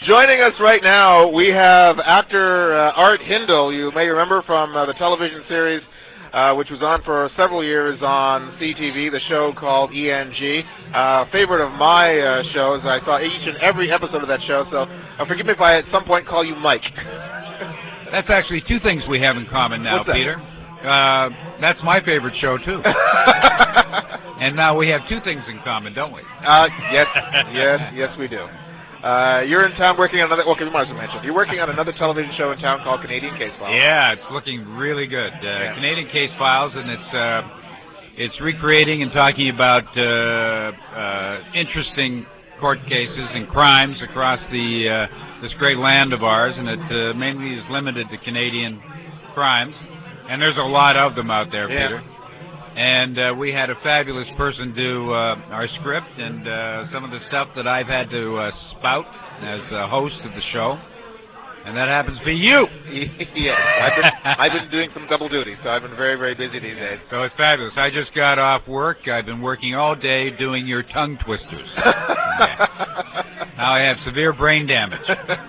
Joining us right now, we have actor Art Hindle. You may remember from the television series, which was on for several years on CTV, the show called ENG. Favorite of my shows. I saw each and every episode of that show, so forgive me if I at some point call you Mike. That's actually two things we have in common now, Peter. That's my favorite show, too. And now we have two things in common, don't we? Yes, we do. You're in town working on another. Okay, we might as well mention. You're working on another television show in town called Canadian Case Files. Yeah, it's looking really good. Canadian Case Files, and it's recreating and talking about interesting court cases and crimes across this great land of ours, and it mainly is limited to Canadian crimes. And there's a lot of them out there, Peter. And we had a fabulous person do our script and some of the stuff that I've had to spout as a host of the show. And that happens to be you. Yes, I've been doing some double duty, so I've been very, very busy these days. So it's fabulous. I just got off work. I've been working all day doing your tongue twisters. Now I have severe brain damage.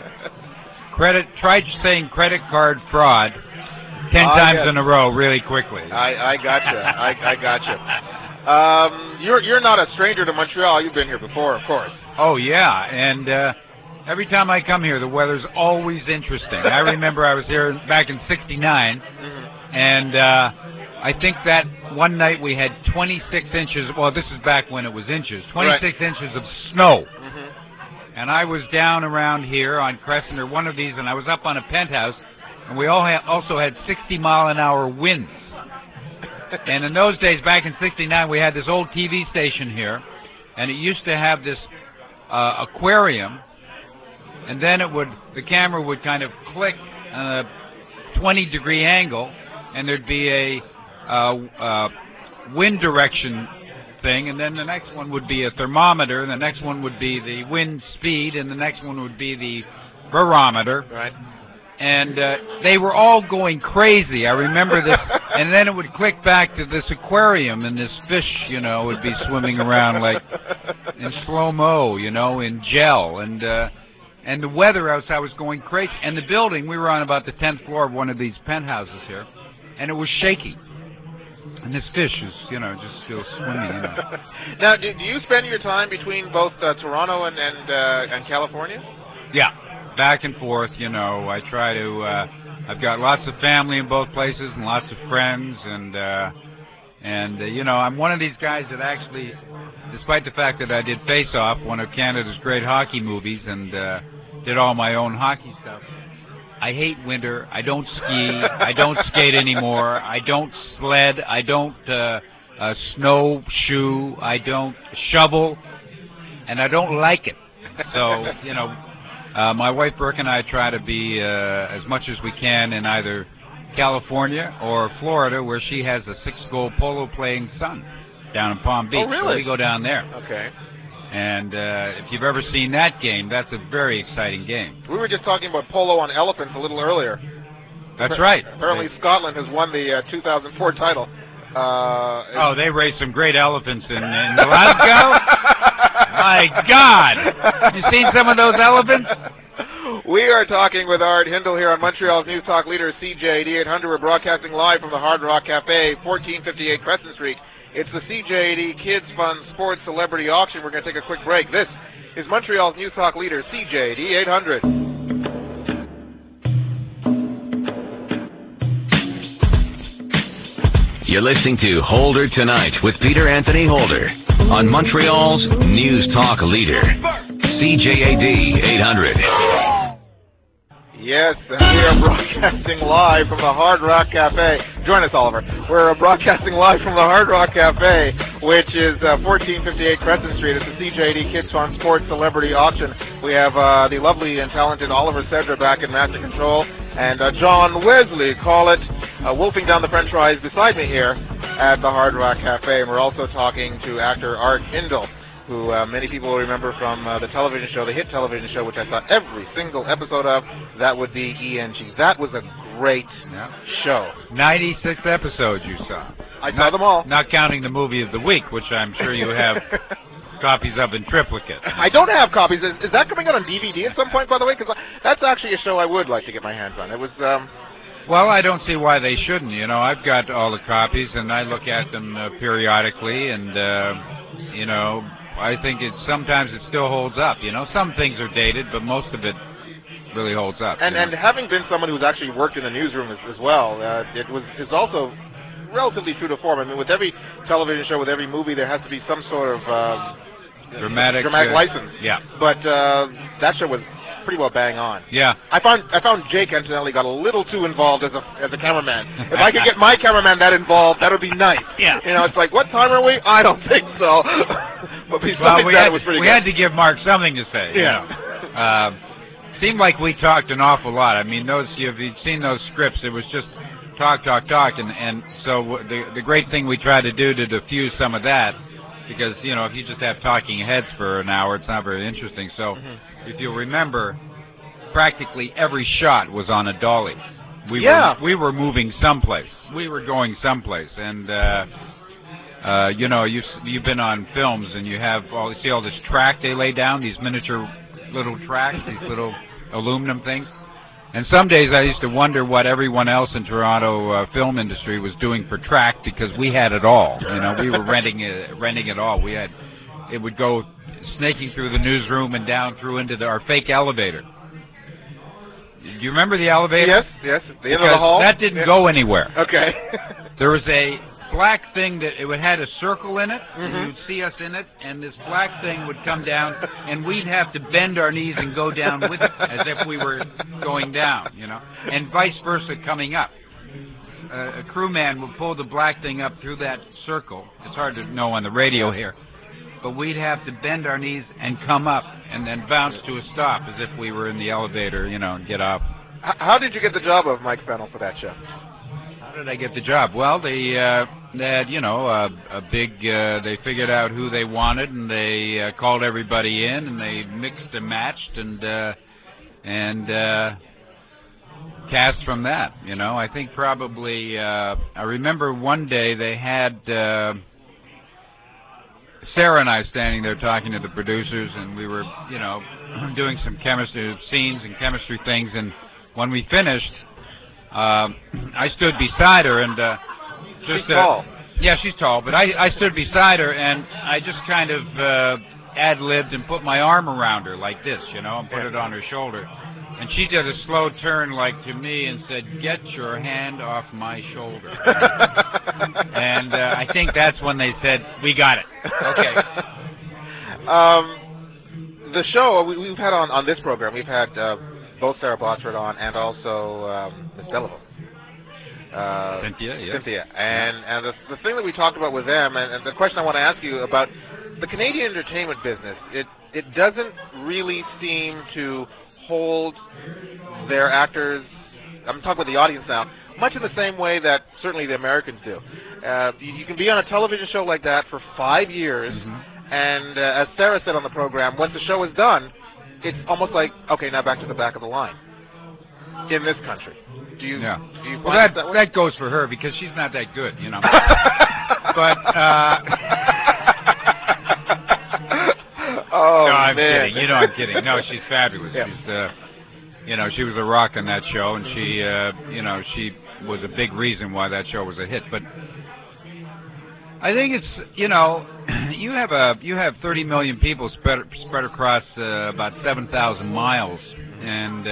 Try saying credit card fraud 10 times in a row really quickly. I gotcha. I gotcha. You're not a stranger to Montreal. You've been here before, of course. Oh, yeah. And every time I come here, the weather's always interesting. I remember I was here back in '69, and I think that one night we had 26 inches. Well, this is back when it was inches. 26 inches of snow. And I was down around here on Crescent or one of these, and I was up on a penthouse. And we also had 60-mile-an-hour winds. And in those days, back in '69, we had this old TV station here, and it used to have this aquarium, and then the camera would kind of click on a 20-degree angle, and there'd be a wind direction thing, and then the next one would be a thermometer, and the next one would be the wind speed, and the next one would be the barometer. Right. And they were all going crazy. I remember this. And then it would click back to this aquarium, and this fish, would be swimming around like in slow-mo, in gel. And the weather outside was going crazy. And the building, we were on about the 10th floor of one of these penthouses here, and it was shaking. And this fish is, just still swimming. Now, do you spend your time between both Toronto and California? Yeah. Back and forth, I try to, I've got lots of family in both places and lots of friends, and I'm one of these guys that actually, despite the fact that I did Face Off, one of Canada's great hockey movies, and did all my own hockey stuff, I hate winter. I don't ski. I don't skate anymore. I don't sled. I don't snowshoe. I don't shovel, and I don't like it. So, my wife Brooke and I try to be as much as we can in either California or Florida, where she has a 6-goal polo playing son down in Palm Beach. Oh, really? So we go down there. Okay. And if you've ever seen that game, that's a very exciting game. We were just talking about polo on elephants a little earlier. That's right. Apparently Scotland has won the 2004 title. They raised some great elephants in Glasgow? My God! Have you seen some of those elephants? We are talking with Art Hindle here on Montreal's News Talk leader, CJAD 800. We're broadcasting live from the Hard Rock Cafe, 1458 Crescent Street. It's the CJAD Kids Fun Sports Celebrity Auction. We're going to take a quick break. This is Montreal's News Talk leader, CJAD 800. You're listening to Holder Tonight with Peter Anthony Holder on Montreal's News Talk leader, CJAD 800. Yes, and we are broadcasting live from the Hard Rock Cafe. Join us, Oliver. We're broadcasting live from the Hard Rock Cafe, which is 1458 Crescent Street. It's the CJAD Kids Fun Sports Celebrity Auction. We have the lovely and talented Oliver Cedra back in Master Control, and John Wesley, call it, wolfing down the french fries beside me here at the Hard Rock Cafe. And we're also talking to actor Art Hindle, who many people will remember from the television show, the hit television show, which I saw every single episode of. That would be ENG. That was a great show. 96 episodes you saw. I saw them all. Not counting the movie of the week, which I'm sure you have copies of in triplicate. I don't have copies. Is that coming out on DVD at some point, by the way? Because that's actually a show I would like to get my hands on. It was. Well, I don't see why they shouldn't. You know, I've got all the copies, and I look at them periodically, and you know, I think sometimes it still holds up. You know, some things are dated, but most of it really holds up. And having been someone who's actually worked in the newsroom as well, it's also relatively true to form. I mean, with every television show, with every movie, there has to be some sort of dramatic license. Yeah. But that show was pretty well bang on. Yeah. I found Jake Antonelli got a little too involved as a cameraman. If I could get my cameraman that involved, that would be nice. Yeah. You know, it's like, what time are we? I don't think so. But besides that, it was pretty good. We had to give Mark something to say. Yeah. You know? Seemed like we talked an awful lot. I mean, if you've seen those scripts, it was just talk, and so the great thing we tried to do to diffuse some of that, because, you know, if you just have talking heads for an hour, it's not very interesting. So if you remember, practically every shot was on a dolly. We were moving someplace. We were going someplace, and you know, you've been on films, and you see all this track they lay down, these miniature little tracks, these little aluminum things. And some days I used to wonder what everyone else in Toronto film industry was doing for track, because we had it all. You know, we were renting it all. It would go snaking through the newsroom and down through into our fake elevator. Do you remember the elevator? Yes. At the end of the hall. That didn't go anywhere. Okay. There was a black thing that it had a circle in it, and you'd see us in it, and this black thing would come down, and we'd have to bend our knees and go down with it as if we were going down, you know, and vice versa coming up. A crewman would pull the black thing up through that circle. It's hard to know on the radio here, but we'd have to bend our knees and come up and then bounce to a stop as if we were in the elevator, you know, and get off. How did you get the job of Mike Fennell for that show? How did I get the job? Well, they had, you know, they figured out who they wanted, and they called everybody in, and they mixed and matched, and cast from that. You know, I think probably I remember one day they had Sarah and I standing there talking to the producers, and we were, you know, doing some chemistry scenes and chemistry things, and when we finished, I stood beside her, and she's tall. Yeah, she's tall, but I stood beside her, and I just kind of ad-libbed and put my arm around her like this, you know, and put it on her shoulder. And she did a slow turn like to me and said, "Get your hand off my shoulder." And I think that's when they said, "We got it." Okay. The show, we've had on this program, we've had both Sarah Botsford on and also Miss Delavan. Cynthia. And the thing that we talked about with them, and the question I want to ask you about the Canadian entertainment business, it doesn't really seem to hold their actors, I'm talking about the audience now, much in the same way that certainly the Americans do. You can be on a television show like that for 5 years, and as Sarah said on the program, once the show is done, it's almost like, okay, now back to the back of the line in this country. Do you find that goes for her, because she's not that good, you know. But oh, no, I'm man. kidding. You know, I'm kidding. No, she's fabulous. Yeah. She's you know, she was a rock on that show, and she you know, she was a big reason why that show was a hit. But I think it's, you know, you have 30 million people spread across about 7,000 miles, and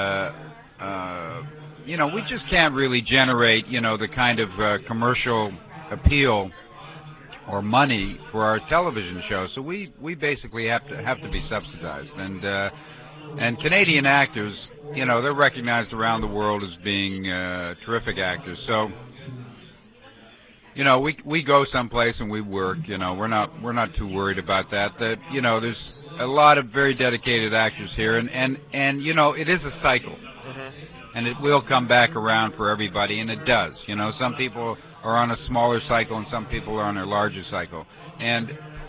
you know, we just can't really generate, you know, the kind of commercial appeal or money for our television show. So we basically have to be subsidized, and Canadian actors, you know, they're recognized around the world as being terrific actors. So, you know, we go someplace and we work. You know, we're not too worried about that. That, you know, there's a lot of very dedicated actors here, and you know, it is a cycle, and it will come back around for everybody, and it does. You know, some people are on a smaller cycle, and some people are on a larger cycle. And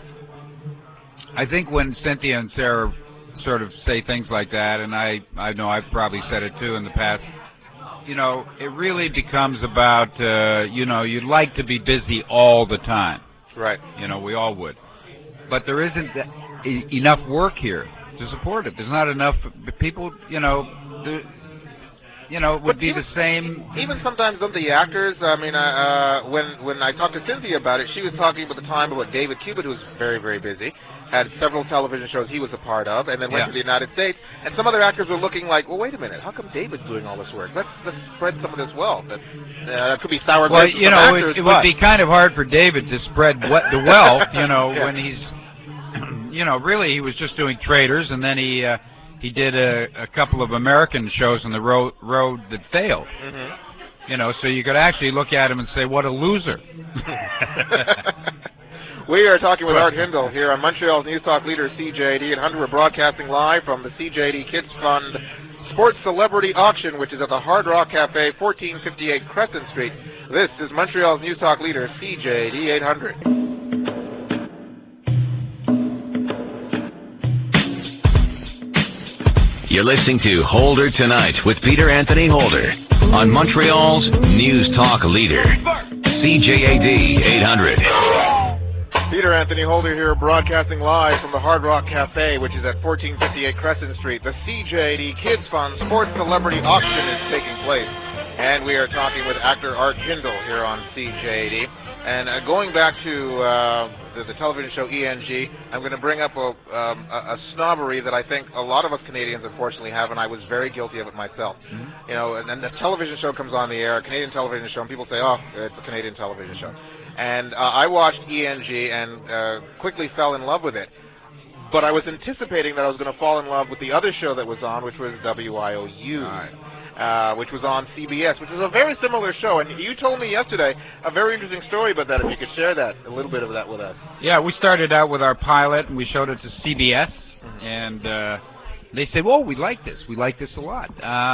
I think when Cynthia and Sarah sort of say things like that, and I know I've probably said it too in the past, you know, it really becomes about, you know, you'd like to be busy all the time. Right. You know, we all would. but there isn't enough work here to support it. There's not enough people, it would be the same. Even sometimes some of the actors, I mean, when I talked to Cynthia about it, she was talking about the time about David Cubitt, who was very, very busy, had several television shows he was a part of, and then went to the United States. And some other actors were looking like, well, wait a minute, how come David's doing all this work? Let's spread some of this wealth. That could be sour grapes for some actors, it would be kind of hard for David to spread the wealth, when he's, really he was just doing Traders, and then he did a couple of American shows on the road that failed. Mm-hmm. So you could actually look at him and say, what a loser. We are talking with Art Hindle here on Montreal's News Talk leader, CJAD 800. We're broadcasting live from the CJAD Kids Fund Sports Celebrity Auction, which is at the Hard Rock Cafe, 1458 Crescent Street. This is Montreal's News Talk leader, CJAD 800. You're listening to Holder Tonight with Peter Anthony Holder on Montreal's News Talk leader, CJAD 800. Peter Anthony Holder here, broadcasting live from the Hard Rock Cafe, which is at 1458 Crescent Street. The CJAD Kids Fund Sports Celebrity Auction is taking place, and we are talking with actor Art Hindle here on CJAD. And going back to the television show ENG, I'm going to bring up a snobbery that I think a lot of us Canadians unfortunately have, and I was very guilty of it myself. Mm-hmm. And the television show comes on the air, a Canadian television show, and people say, oh, it's a Canadian television show. And I watched ENG and quickly fell in love with it. But I was anticipating that I was going to fall in love with the other show that was on, which was WIOU, which was on CBS, which is a very similar show. And you told me yesterday a very interesting story about that, if you could share that, a little bit of that with us. Yeah, we started out with our pilot, and we showed it to CBS, mm-hmm. and they said, well, we like this. We like this a lot.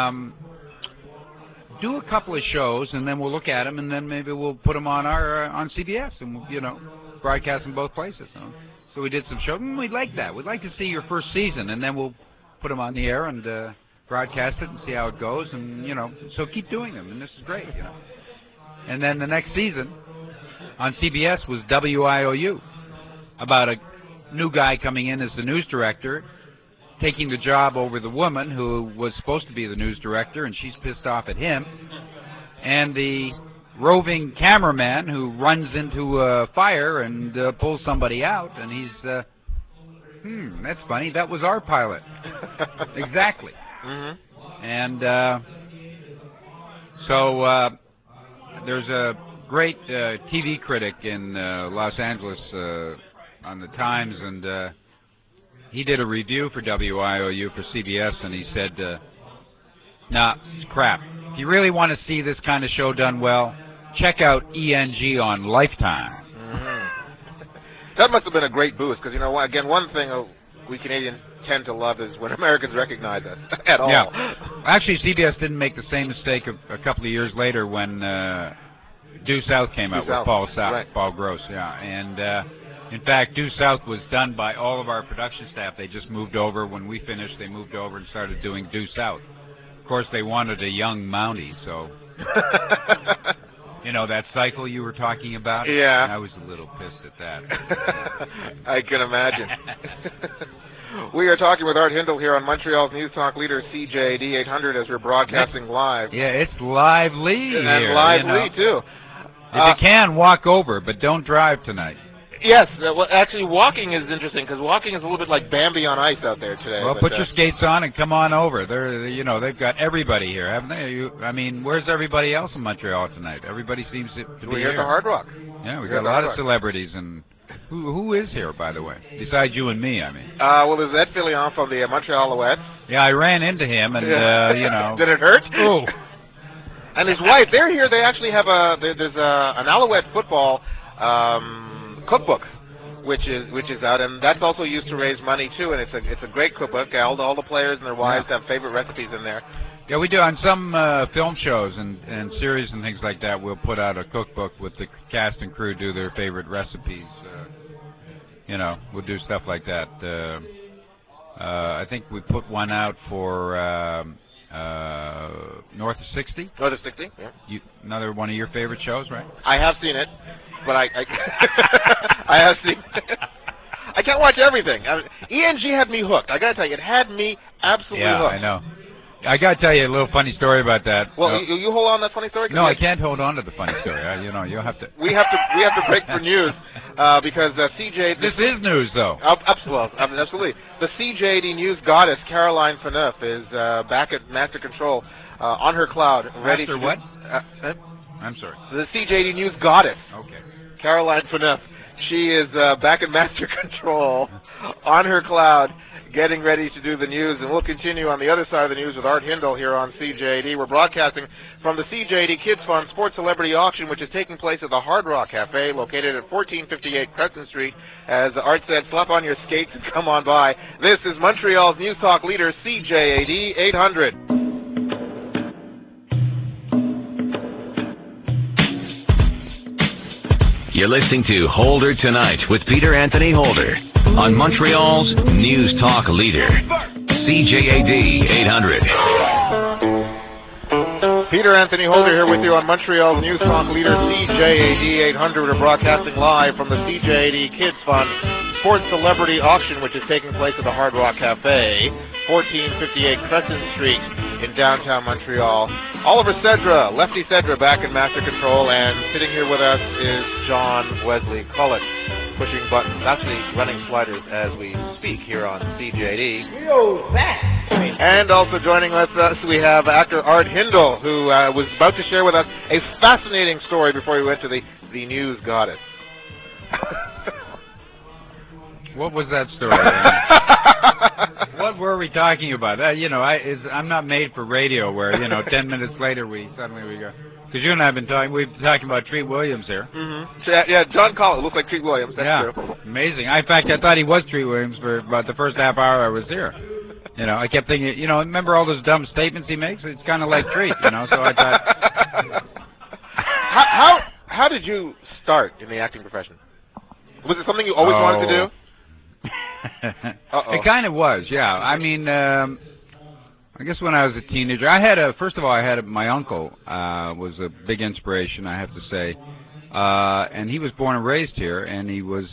Do a couple of shows, and then we'll look at them, and then maybe we'll put them on on CBS, and we'll, broadcast them both places. So we did some shows, and we like that. We'd like to see your first season, and then we'll put them on the air and broadcast it and see how it goes, and so keep doing them, and this is great, And then the next season on CBS was WIOU, about a new guy coming in as the news director, taking the job over the woman who was supposed to be the news director, and she's pissed off at him, and the roving cameraman who runs into a fire and pulls somebody out, and he's, that's funny, that was our pilot. Exactly. Mm-hmm. And so there's a great TV critic in Los Angeles on the Times, and he did a review for WIOU for CBS, and he said, nah, it's crap. If you really want to see this kind of show done well, check out ENG on Lifetime. Mm-hmm. That must have been a great boost, because, again, one thing we Canadians tend to love is when Americans recognize us at all. Yeah. Actually, CBS didn't make the same mistake a couple of years later when Due South came out with Paul Gross, and in fact, Due South was done by all of our production staff. They just moved over. When we finished, they moved over and started doing Due South. Of course, they wanted a young Mountie, so... that cycle you were talking about? Yeah. I was a little pissed at that. I can imagine. We are talking with Art Hindle here on Montreal's News Talk leader, CJAD 800, as we're broadcasting live. Yeah, it's lively and here. Lively, too. If you can, walk over, but don't drive tonight. Yes, well, actually, walking is interesting, because walking is a little bit like Bambi on ice out there today. Well, put your skates on and come on over. They've got everybody here, haven't they? Where's everybody else in Montreal tonight? Everybody seems to be here. We're here at the Hard Rock. Yeah, we got a lot of celebrities, and who is here, by the way? Besides you and me, well, there's Ed Fillion from the Montreal Alouettes. Yeah, I ran into him, and, Did it hurt? Oh. And his wife, they're here. They actually have there's an Alouette football cookbook, which is out, and that's also used to raise money too. And it's a great cookbook. All the players and their wives have favorite recipes in there. Yeah, we do on some film shows and series and things like that. We'll put out a cookbook with the cast and crew do their favorite recipes. We'll do stuff like that. I think we put one out for North of 60. North of 60, yeah. Another one of your favorite shows, right? I have seen it, but I have seen it. I can't watch everything. ENG had me hooked. I got to tell you, it had me absolutely hooked. Yeah, I know. I got to tell you a little funny story about that. Well, you hold on to that funny story? No, I can't hold on to the funny story. You'll have to. We have to break for news because CJ. This is news, though. Absolutely. The CJAD news goddess Caroline Phaneuf is back at Master Control on her cloud, ready Master to. What? I'm sorry. The CJAD news goddess. Okay. Caroline Phaneuf. She is back at Master Control on her cloud, getting ready to do the news, and we'll continue on the other side of the news with Art Hindle here on CJAD. We're broadcasting from the CJAD Kids Fund Sports Celebrity Auction, which is taking place at the Hard Rock Cafe, located at 1458 Crescent Street. As Art said, slap on your skates and come on by. This is Montreal's News Talk leader, CJAD 800. You're listening to Holder Tonight with Peter Anthony Holder on Montreal's News Talk leader, CJAD 800. Peter Anthony Holder here with you on Montreal's News Talk leader, CJAD 800. We're broadcasting live from the CJAD Kids Fund Sports Celebrity Auction, which is taking place at the Hard Rock Cafe, 1458 Crescent Street in downtown Montreal. Oliver Cedra, Lefty Cedra, back in Master Control, and sitting here with us is John Wesley Cullet, pushing buttons, actually running sliders as we speak here on CJAD. And also joining with us, we have actor Art Hindle, who was about to share with us a fascinating story before we went to the news goddess. What was that story? What were we talking about? I'm not made for radio where, 10 minutes later we go. Because you and I have been talking, we've been talking about Treat Williams here. Mm-hmm. Yeah, John Collett looked like Treat Williams. That's true. Amazing. In fact, I thought he was Treat Williams for about the first half hour I was here. I kept thinking, remember all those dumb statements he makes? It's kind of like Treat, so I thought. How did you start in the acting profession? Was it something you always wanted to do? It kind of was, yeah. I mean, I guess when I was a teenager, my uncle was a big inspiration, I have to say, and he was born and raised here, and he was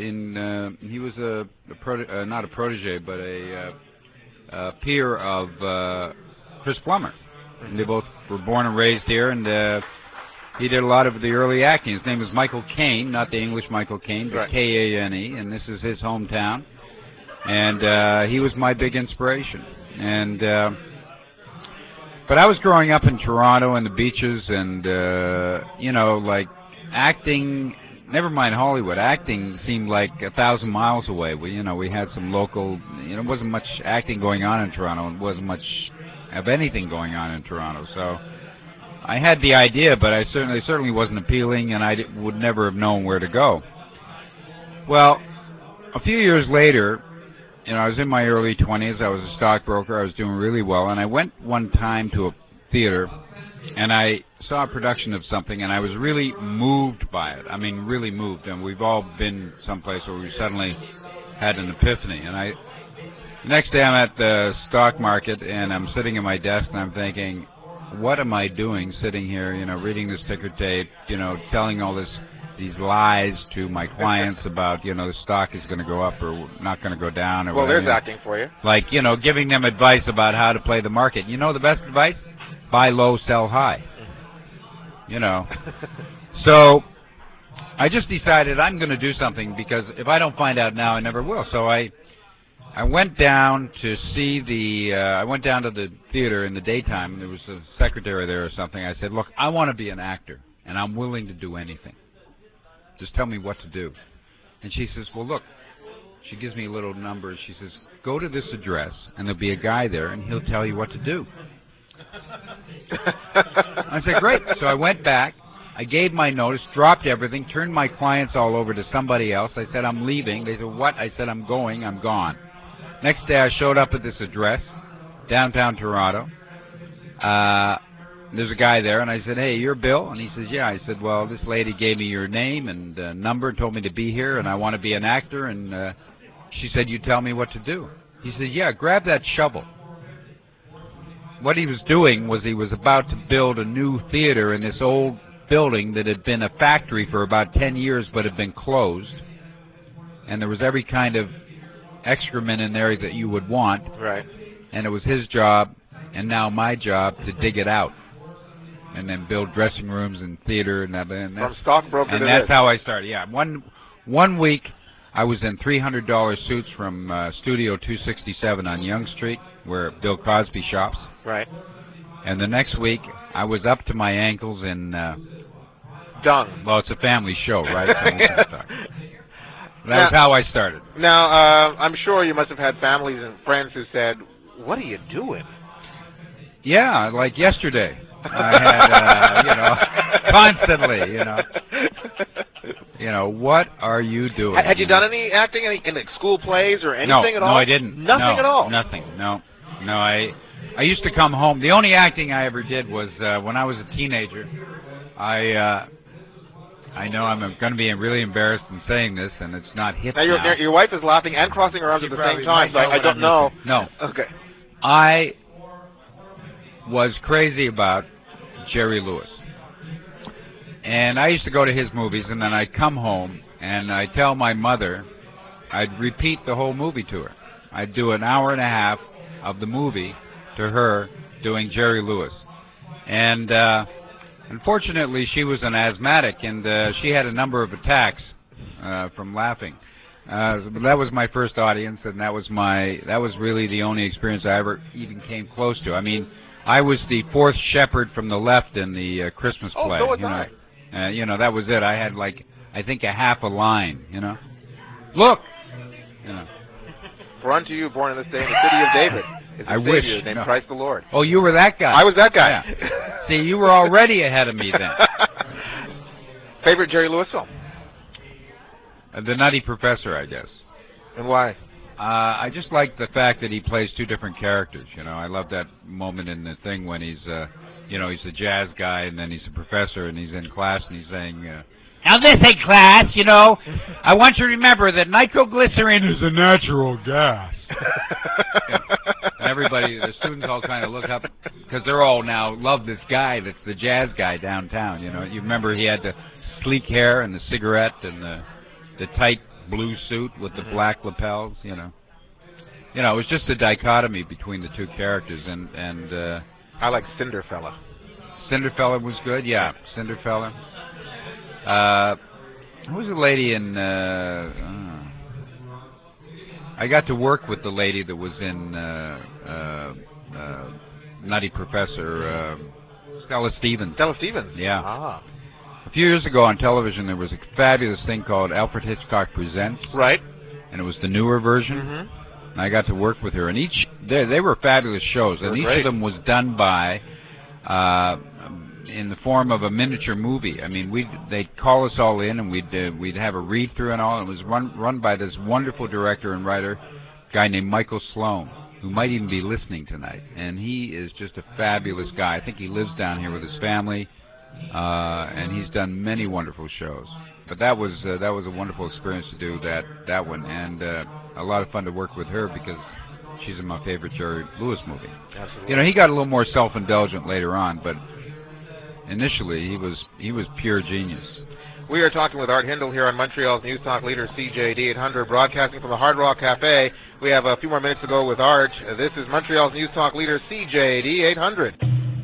not a protege, but a peer of Chris Plummer. And they both were born and raised here, and he did a lot of the early acting. His name was Michael Caine, not the English Michael Caine, but K-A-N-E, and this is his hometown. And he was my big inspiration. And but I was growing up in Toronto and the beaches, and like acting. Never mind Hollywood. Acting seemed like 1,000 miles away. We had some local. There wasn't much acting going on in Toronto, and wasn't much of anything going on in Toronto. So I had the idea, but I certainly wasn't appealing, and I would never have known where to go. Well, a few years later. I was in my early 20s. I was a stockbroker. I was doing really well. And I went one time to a theater, and I saw a production of something, and I was really moved by it. I mean, really moved. And we've all been someplace where we suddenly had an epiphany. And the next day I'm at the stock market, and I'm sitting at my desk, and I'm thinking, what am I doing sitting here, reading this ticker tape, telling all these lies to my clients about, the stock is going to go up or not going to go down. Or well, whatever. There's acting for you. Like, giving them advice about how to play the market. The best advice? Buy low, sell high. So I just decided I'm going to do something, because if I don't find out now, I never will. So I went down to see I went down to the theater in the daytime, and there was a secretary there or something. I said, look, I want to be an actor, and I'm willing to do anything. Just tell me what to do. And she says, well, look, she gives me a little number. She says, go to this address, and there'll be a guy there, and he'll tell you what to do. I said, great. So I went back. I gave my notice, dropped everything, turned my clients all over to somebody else. I said, I'm leaving. They said, what? I said, I'm going. I'm gone. Next day I showed up at this address, downtown Toronto. There's a guy there, and I said, hey, you're Bill? And he says, yeah. I said, well, this lady gave me your name and number, told me to be here, and I want to be an actor, and she said, you tell me what to do. He said, yeah, grab that shovel. What he was doing was he was about to build a new theater in this old building that had been a factory for about 10 years but had been closed. and there was every kind of excrement in there that you would want. Right. And it was his job, and now my job, to dig it out, and then build dressing rooms and theater and that. And from stockbroker to and that's how I started. Yeah, one week I was in $300 suits from Studio 267 on Yonge Street, where Bill Cosby shops. Right. And the next week I was up to my ankles in dung. Well, it's a family show, right? So that was how I started. Now, I'm sure you must have had families and friends who said, "What are you doing?" Yeah, like yesterday. I had, constantly, what are you doing? Had you done any acting in school plays or anything at all? No, I didn't. Nothing at all? Nothing, no. I used to come home. The only acting I ever did was when I was a teenager. I know I'm going to be really embarrassed in saying this, and it's not hip now. Your wife is laughing and crossing her arms at the same time, so I don't know. No. Okay. I was crazy about Jerry Lewis. And I used to go to his movies, and then I'd come home, and I'd tell my mother, I'd repeat the whole movie to her. I'd do an hour and a half of the movie to her doing Jerry Lewis. And unfortunately, she was an asthmatic, and she had a number of attacks from laughing. That was my first audience, and that was really the only experience I ever even came close to. I mean, I was the fourth shepherd from the left in the Christmas play. Oh, so was I. That was it. I had I think a half a line. Look. For unto you, born in this day in the city of David, is a Savior named Christ the Lord. Oh, you were that guy. I was that guy. Yeah. See, you were already ahead of me then. Favorite Jerry Lewis film? The Nutty Professor, I guess. And why? I just like the fact that he plays two different characters. I love that moment in the thing when he's, he's a jazz guy, and then he's a professor, and he's in class, and he's saying, now listen, class, I want you to remember that nitroglycerin is a natural gas. And everybody, the students all kind of look up, because they're all now love this guy that's the jazz guy downtown. You remember he had the sleek hair and the cigarette and the tight blue suit with the black lapels, it was just a dichotomy between the two characters, and I like Cinderfella. Cinderfella was good, yeah. Cinderfella. Who was the lady in? I got to work with the lady that was in Nutty Professor, Stella Stevens. Stella Stevens. Yeah. Ah. A few years ago on television, there was a fabulous thing called Alfred Hitchcock Presents. Right. And it was the newer version. Mm-hmm. And I got to work with her. And they were fabulous shows. And each of them was done by, in the form of a miniature movie. I mean, they'd call us all in, and we'd have a read through and all. It was run by this wonderful director and writer, guy named Michael Sloan, who might even be listening tonight. And he is just a fabulous guy. I think he lives down here with his family. And he's done many wonderful shows. But that was a wonderful experience to do that one, and a lot of fun to work with her because she's in my favorite Jerry Lewis movie. Absolutely. He got a little more self-indulgent later on, but initially he was pure genius. We are talking with Art Hindle here on Montreal's News Talk leader CJAD 800, broadcasting from the Hard Rock Cafe. We have a few more minutes to go with Art. This is Montreal's News Talk leader CJAD 800.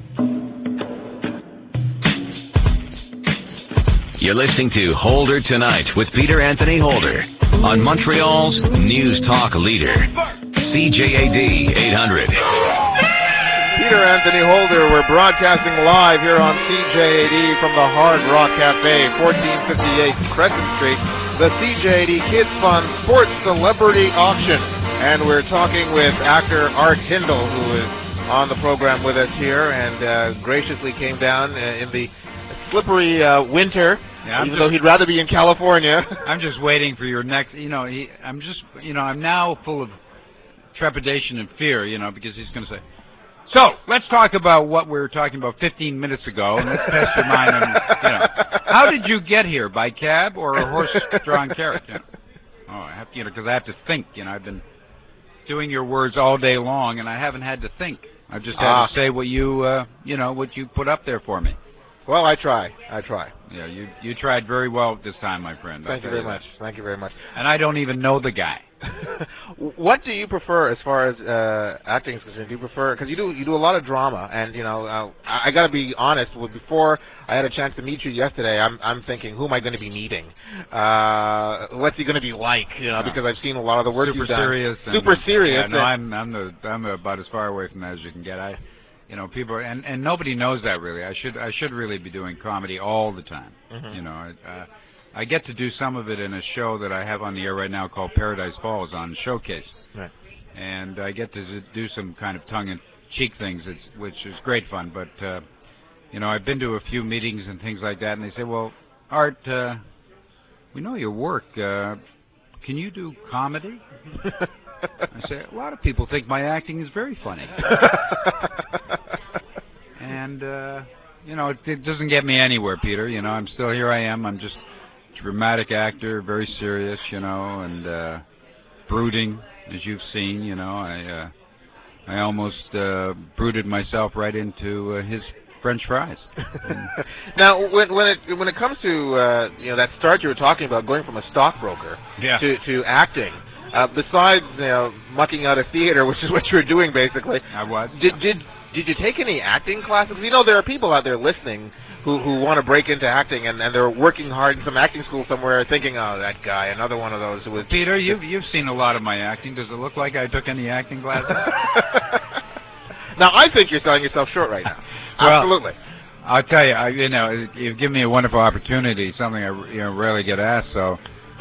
You're listening to Holder Tonight with Peter Anthony Holder on Montreal's News Talk leader, CJAD 800. Peter Anthony Holder, we're broadcasting live here on CJAD from the Hard Rock Cafe, 1458 Crescent Street, the CJAD Kids Fund Sports Celebrity Auction. And we're talking with actor Art Hindle, who is on the program with us here and graciously came down in the slippery winter. Yeah, even though he'd rather be in California. I'm just waiting for your next, I'm now full of trepidation and fear, because he's going to say, so, let's talk about what we were talking about 15 minutes ago, and let's test your mind on, how did you get here, by cab or a horse-drawn carriage? Oh, I have to, because I have to think, I've been doing your words all day long, and I haven't had to think. I've just had to say what you, what you put up there for me. Well, I try. Yeah, you tried very well this time, my friend. Thank you very much. Thank you very much. And I don't even know the guy. What do you prefer as far as acting is concerned? Do you prefer, because you do a lot of drama, and I got to be honest. Before I had a chance to meet you yesterday, I'm thinking, who am I going to be meeting? What's he going to be like? Because I've seen a lot of the work you've done. Super serious. Yeah, no, I'm about as far away from that as you can get. People and nobody knows that really. I should really be doing comedy all the time. Mm-hmm. I get to do some of it in a show that I have on the air right now called Paradise Falls on Showcase. Right. And I get to do some kind of tongue-in-cheek things, which is great fun. But, I've been to a few meetings and things like that, and they say, well, Art, we know your work. Can you do comedy? I say, a lot of people think my acting is very funny. And, it doesn't get me anywhere, Peter. I'm still here I am. I'm just dramatic actor, very serious, and brooding, as you've seen. I almost brooded myself right into his French fries. Now, when it comes to that start you were talking about, going from a stockbroker to acting, besides mucking out a theater, which is what you were doing basically, I was. Did you take any acting classes? There are people out there listening who want to break into acting, and they're working hard in some acting school somewhere thinking, oh, that guy, another one of those who was... Peter, you've seen a lot of my acting. Does it look like I took any acting classes? Now, I think you're selling yourself short right now. Well, absolutely. I'll tell you, you've given me a wonderful opportunity, something I rarely get asked, so...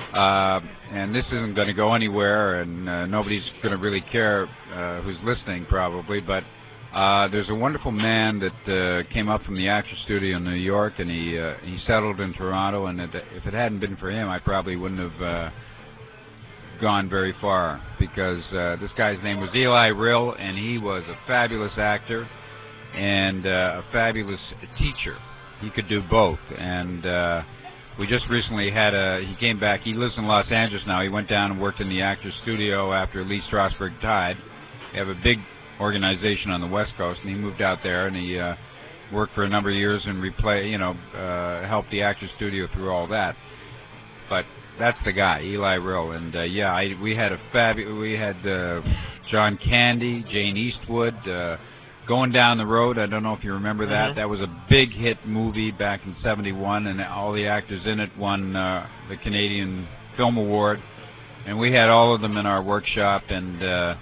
and this isn't going to go anywhere, and nobody's going to really care who's listening, probably, but... there's a wonderful man that came up from the Actors Studio in New York, and he settled in Toronto. And if it hadn't been for him, I probably wouldn't have gone very far, because this guy's name was Eli Rill, and he was a fabulous actor and a fabulous teacher. He could do both. And we just recently he came back. He lives in Los Angeles now. He went down and worked in the Actors Studio after Lee Strasberg died. They have a big organization on the West Coast, and he moved out there, and he worked for a number of years and helped the Actors Studio through all that. But that's the guy, Eli Rill, and we had John Candy, Jane Eastwood, Going Down the Road. I don't know if you remember that. Mm-hmm. That was a big hit movie back in '71, and all the actors in it won the Canadian Film Award, and we had all of them in our workshop, and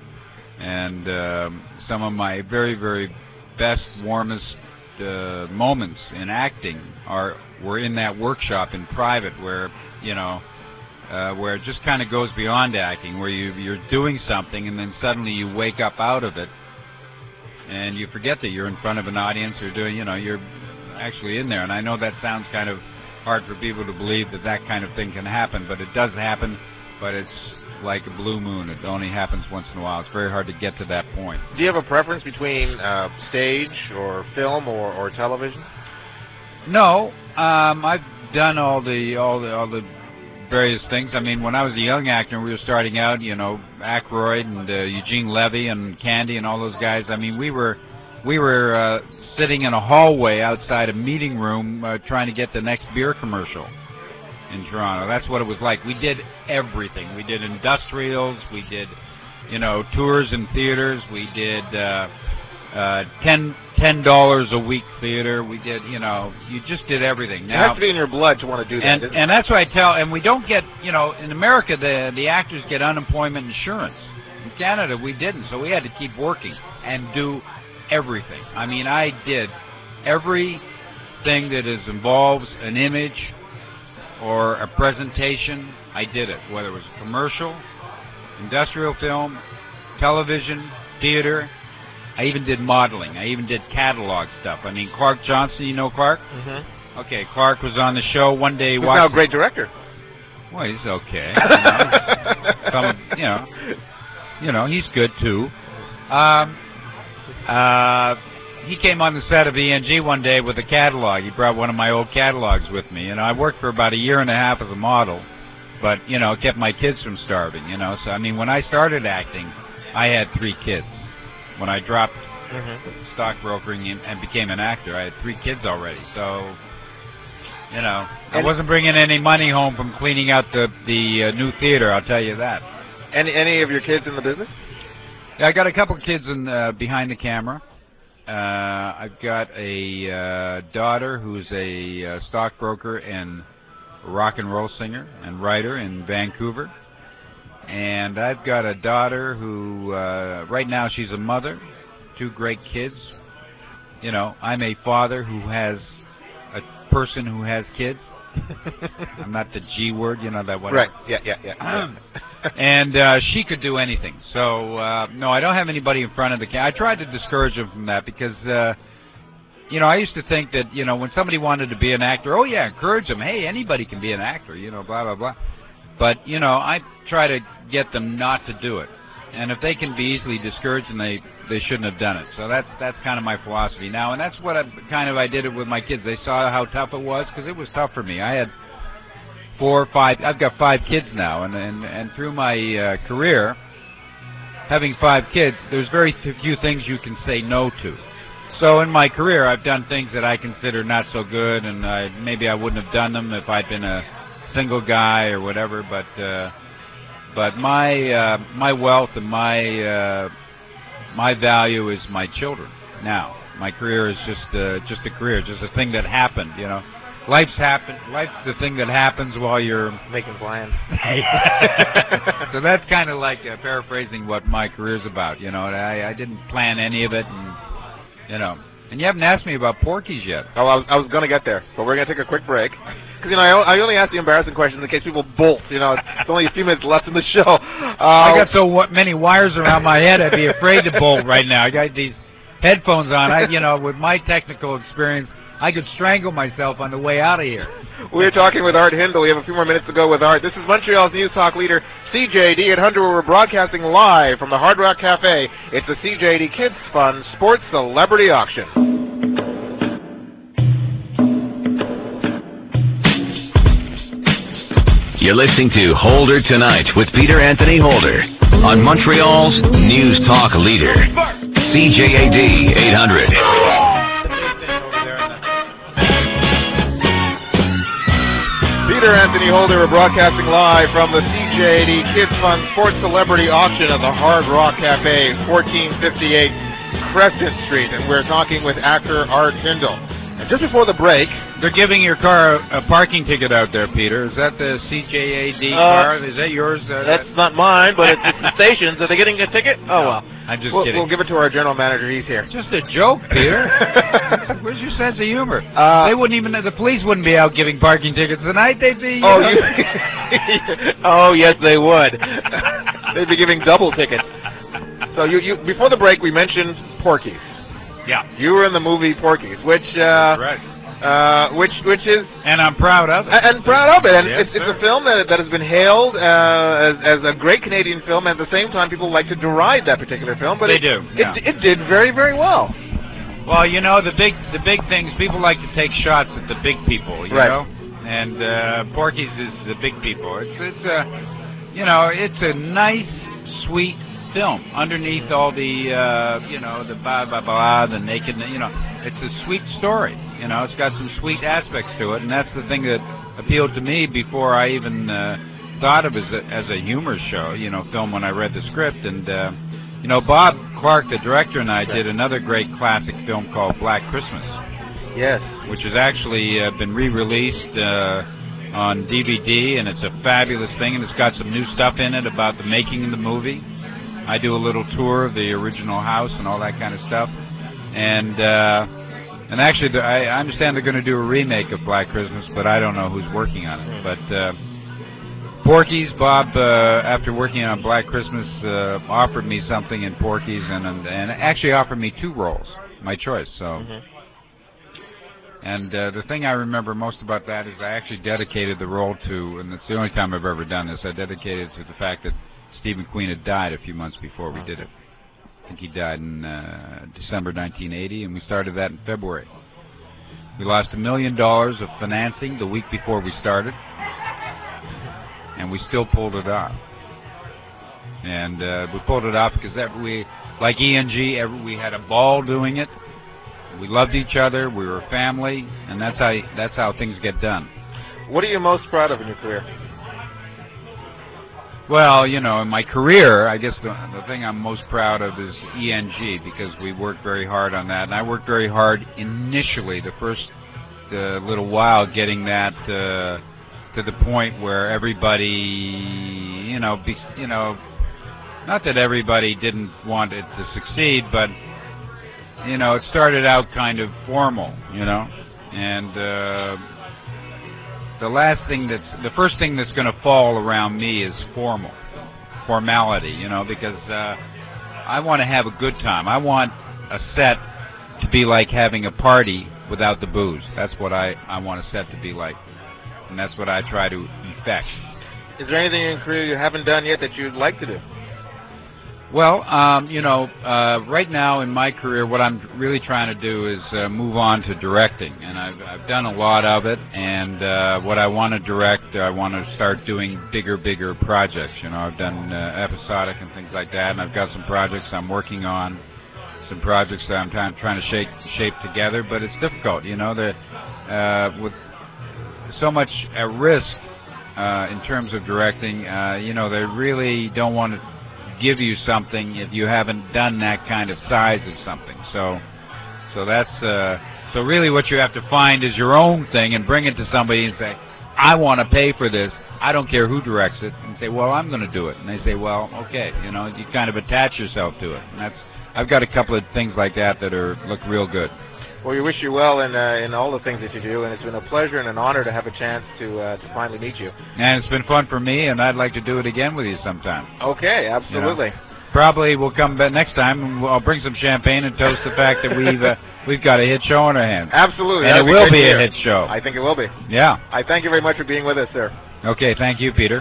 some of my very, very best, warmest moments in acting were in that workshop in private, where it just kind of goes beyond acting, where you're doing something and then suddenly you wake up out of it and you forget that you're in front of an audience, or you're actually in there. And I know that sounds kind of hard for people to believe that kind of thing can happen, but it does happen. But it's like a blue moon. It only happens once in a while. It's very hard to get to that point. Do you have a preference between stage or film or television? No, I've done all the various things. I mean, when I was a young actor, we were starting out. Aykroyd and Eugene Levy and Candy and all those guys. I mean, we were sitting in a hallway outside a meeting room trying to get the next beer commercial in Toronto. That's what it was like. We did everything. We did industrials. We did, tours in theaters. We did $10 a week theater. We did, you just did everything. Now, it has to be in your blood to want to do that. And that's what I tell. And we don't get, in America, the actors get unemployment insurance. In Canada, we didn't, so we had to keep working and do everything. I mean, I did everything that involves an image or a presentation. I did it, whether it was a commercial, industrial film, television, theater. I even did modeling. I even did catalog stuff. I mean, Clark Johnson, you know Clark? Mm-hmm. Okay, Clark was on the show one day. He's now a great director. Well, he's okay. He's good too. He came on the set of ENG one day with a catalog. He brought one of my old catalogs with me. I worked for about a year and a half as a model, but, kept my kids from starving, So, I mean, when I started acting, I had 3 kids. When I dropped stockbrokering and became an actor. I had 3 kids already, so you know, I wasn't bringing any money home from cleaning out the new theater. I'll tell you that. Any of your kids in the business? Yeah, I got a couple of kids in behind the camera. I've got a daughter who's a stockbroker and rock and roll singer and writer in Vancouver. And I've got a daughter who, right now, she's a mother, 2 great kids. You know, I'm a father who has a person who has kids. I'm not the G word, you know that one. Right. Yeah. And she could do anything. So, no, I don't have anybody in front of the camera. I tried to discourage them from that because, you know, I used to think that, you know, when somebody wanted to be an actor, oh, yeah, encourage them. Hey, anybody can be an actor, you know, blah, blah, blah. But, you know, I try to get them not to do it. And if they can be easily discouraged, then they shouldn't have done it. So that's kind of my philosophy now. And that's what I did it with my kids. They saw how tough it was because it was tough for me. I had 4 or 5. I've got 5 kids now. And through my career, having 5 kids, there's very few things you can say no to. So in my career, I've done things that I consider not so good, and maybe I wouldn't have done them if I'd been a single guy or whatever. But my wealth and my value is my children. Now, my career is just a career, just a thing that happened. You know, life's the thing that happens while you're making plans. So that's kind of like paraphrasing what my career's about. You know, I didn't plan any of it, and you know. And you haven't asked me about Porky's yet. Oh, I was going to get there, but we're going to take a quick break. Because, you know, I only ask the embarrassing questions in case people bolt. You know, it's only a few minutes left in the show. I got so many wires around my head, I'd be afraid to bolt right now. I got these headphones on. You know, with my technical experience, I could strangle myself on the way out of here. We're talking with Art Hindle. We have a few more minutes to go with Art. This is Montreal's News Talk leader, CJD at Hunter, where we're broadcasting live from the Hard Rock Cafe. It's the CJD Kids Fun Sports Celebrity Auction. You're listening to Holder Tonight with Peter Anthony Holder on Montreal's News Talk leader, CJAD 800. Peter Anthony Holder, we're broadcasting live from the CJAD Kids Fun Sports Celebrity Auction at the Hard Rock Cafe, 1458 Crescent Street, and we're talking with actor Art Hindle. And just before the break, they're giving your car a parking ticket out there, Peter. Is that the CJAD car? Is that yours? That's not mine, but it's the station's. Are they getting a ticket? Oh, well. I'm just kidding. We'll give it to our general manager. He's here. Just a joke, Peter. Where's your sense of humor? They wouldn't even. The police wouldn't be out giving parking tickets tonight. They'd be. Oh, yes, they would. They'd be giving double tickets. So you before the break, we mentioned Porky's. Yeah. You were in the movie Porky's, which is, and I'm proud of it. And proud of it. And yes, it's a film that has been hailed as a great Canadian film. And at the same time, people like to deride that particular film, but they do. Yeah. It did very, very well. Well, you know, the big things, people like to take shots at the big people, you know. And Porky's is the big people. It's you know, it's a nice, sweet film underneath all the the blah blah blah, the naked, you know. It's a sweet story, you know. It's got some sweet aspects to it, and that's the thing that appealed to me before I even thought of it as a humor show, you know, film when I read the script. And you know, Bob Clark, the director, and I did another great classic film called Black Christmas. Yes, which has actually been re-released on DVD, and it's a fabulous thing, and it's got some new stuff in it about the making of the movie. I do a little tour of the original house and all that kind of stuff. And actually, I understand they're going to do a remake of Black Christmas, but I don't know who's working on it. But Porky's, Bob, after working on Black Christmas, offered me something in Porky's, and actually offered me 2 roles, my choice. So, and the thing I remember most about that is I actually dedicated the role to, and it's the only time I've ever done this, I dedicated it to the fact that Stephen Queen had died a few months before we did it. I think he died in December 1980, and we started that in February. We lost $1 million of financing the week before we started, and we still pulled it off. And we pulled it off because like ENG, we had a ball doing it. We loved each other. We were family, and that's how things get done. What are you most proud of in your career? Well, in my career, I guess the thing I'm most proud of is ENG, because we worked very hard on that, and I worked very hard initially, the first little while, getting that to the point where everybody, not that everybody didn't want it to succeed, but it started out kind of formal, and the first thing that's going to fall around me is formality, because I want to have a good time. I want a set to be like having a party without the booze. That's what I want a set to be like, and that's what I try to effect. Is there anything in your career you haven't done yet that you'd like to do? Well, right now in my career, what I'm really trying to do is move on to directing, and I've done a lot of it. And what I want to direct, I want to start doing bigger projects. I've done episodic and things like that, and I've got some projects I'm working on, some projects that I'm trying to shape together. But it's difficult, with so much at risk in terms of directing. They really don't want to give you something if you haven't done that kind of size of something. So that's so really what you have to find is your own thing and bring it to somebody and say, I want to pay for this. I don't care who directs it. And say, well, I'm going to do it. And they say, well, okay. You kind of attach yourself to it. And I've got a couple of things like that look real good. Well, we wish you well in all the things that you do, and it's been a pleasure and an honor to have a chance to finally meet you. And it's been fun for me, and I'd like to do it again with you sometime. Okay, absolutely. Probably we'll come back next time, and I'll bring some champagne and toast the fact that we've got a hit show on our hands. Absolutely. And it will be a hit show. I think it will be. Yeah. I thank you very much for being with us, sir. Okay, thank you, Peter.